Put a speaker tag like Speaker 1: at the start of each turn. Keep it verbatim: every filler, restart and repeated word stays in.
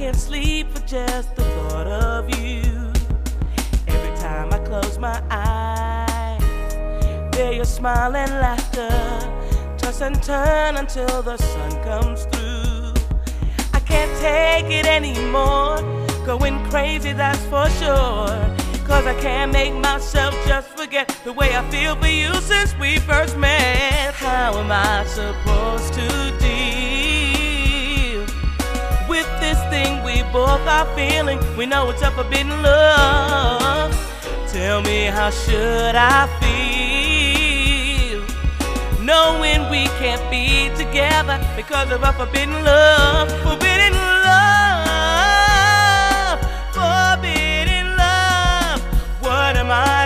Speaker 1: can't sleep for just the thought of you. Every time I close my eyes, there your smile and laughter, toss and turn until the sun comes through. I can't take it anymore, going crazy, that's for sure. Cause I can't make myself just forget the way I feel for you since we first met. How am I supposed to deal with this thing we both are feeling? We know it's a forbidden love. Tell me, how should I feel knowing we can't be together because of a forbidden love? Forbidden love, forbidden love. What am I